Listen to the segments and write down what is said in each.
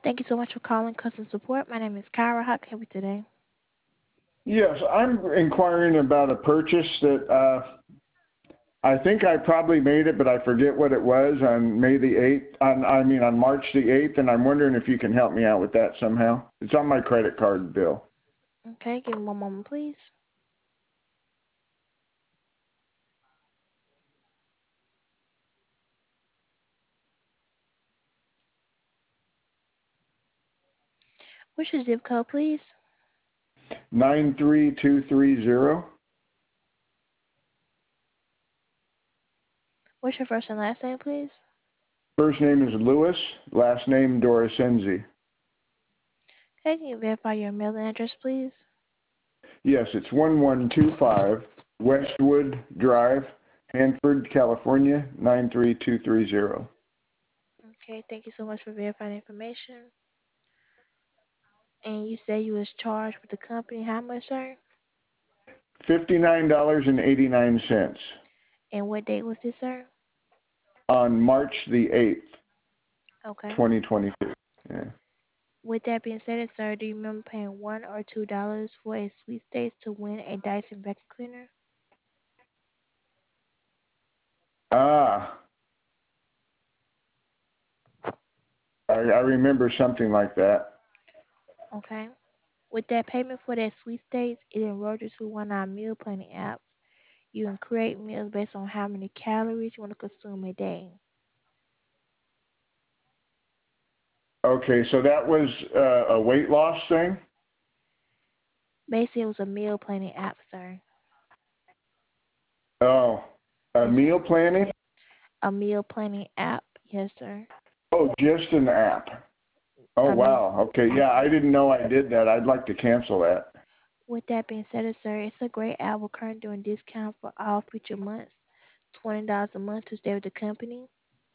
Thank you so much for calling customer support. My name is Kyra. How can I help you today? Yes, I'm inquiring about a purchase that I think I probably made it, but I forget what it was on May the 8th. On March the 8th, and I'm wondering if you can help me out with that somehow. It's on my credit card bill. Okay, give me one moment, please. What's your zip code, please? 93230. What's your first and last name, please? First name is Lewis, last name Doricenzi. Okay, can you verify your mailing address, please? Yes, it's 1125 Westwood Drive, Hanford, California, 93230. Okay, thank you so much for verifying information. And you say you was charged with the company. How much, sir? $59.89 And what date was this, sir? on March the 8th, Okay. 2022. Yeah. With that being said, sir, do you remember paying $1 or $2 for a sweepstakes to win a Dyson vacuum cleaner? Ah, I remember something like that. Okay. With that payment for that sweepstakes, it enrolled you to one of our meal planning apps. You can create meals based on how many calories you want to consume a day. Okay, so that was a weight loss thing? Basically, it was a meal planning app, sir. Oh, a Yes, sir. meal planning? A meal planning app. Yes, sir. Oh, just an app. Oh, I mean, wow. Okay, yeah, I didn't know I did that. I'd like to cancel that. with that being said, sir, it's a great app. We're currently doing discount for all future months. $20 a month to stay with the company.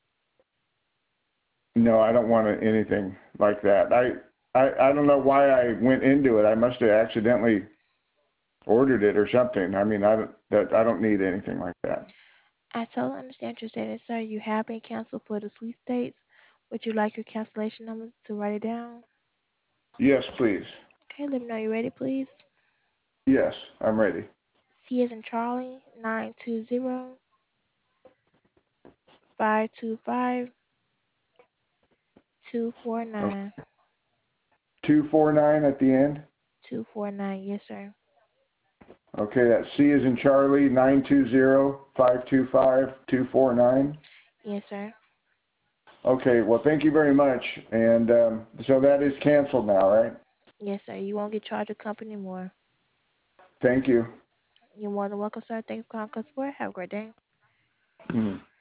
No, I don't want anything like that. I don't know why I went into it. I must have accidentally ordered it or something. I don't need anything like that. I totally understand your status, sir. You have been canceled for the sweepstakes. Would you like your cancellation number to write it down? Yes, please. Okay, let me know you're ready, please. Yes, I'm ready. C as in Charlie, 920-525-249. 249 at the end. 249, yes, sir. Okay, that's C as in Charlie, 920-525-249. Yes, sir. Okay, well, thank you very much. And so that is canceled now, right? Yes, sir. You won't get charged with company anymore. Thank you. You're more than welcome, sir. Thanks for calling customer. Have a great day. Mhm.